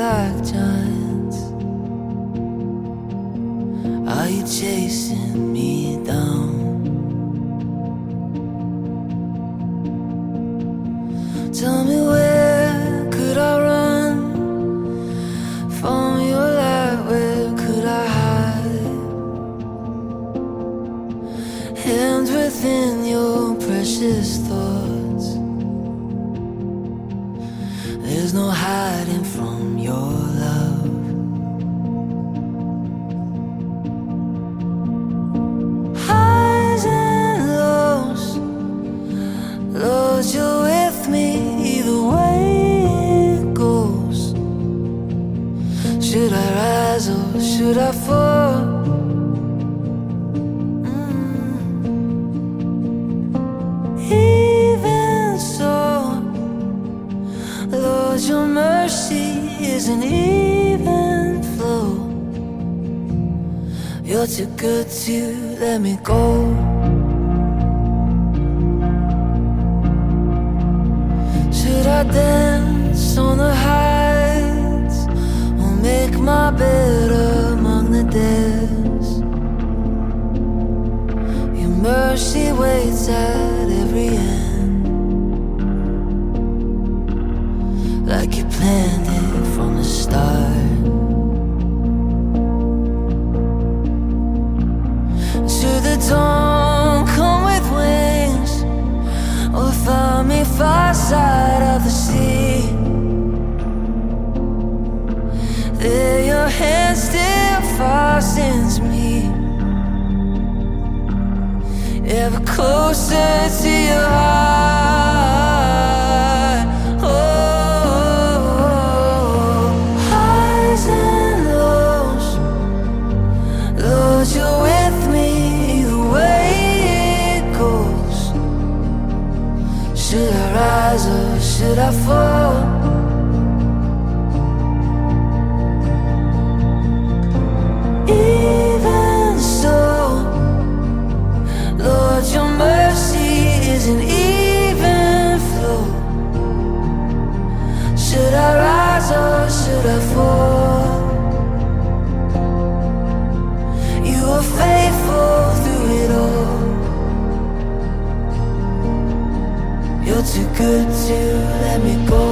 like giants. Are you chasing me down? Tell me, where could I run from your light? Where could I hide? Hands within your precious thoughts. There's no hiding from your love. Highs and lows, Lord, you're with me either way it goes. Should I rise or should I fall? Even so, Lord, your mercy is an even flow. You're too good to let me go. Should I dance on the heights or make my bed among the dead? Your mercy waits at every end, like you planned it from the start. Should the dawn come with wings or find me far side of the sea, there your hand still fastens me, ever closer to your heart. Oh, highs and lows, Lord, you're with me the way it goes. Should I rise or should I fall? Even so, Lord, your mercy is an even flow. Should I rise or should I fall? You are faithful through it all. You're too good to let me go.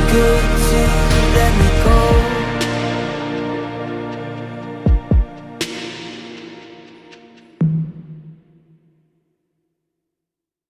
good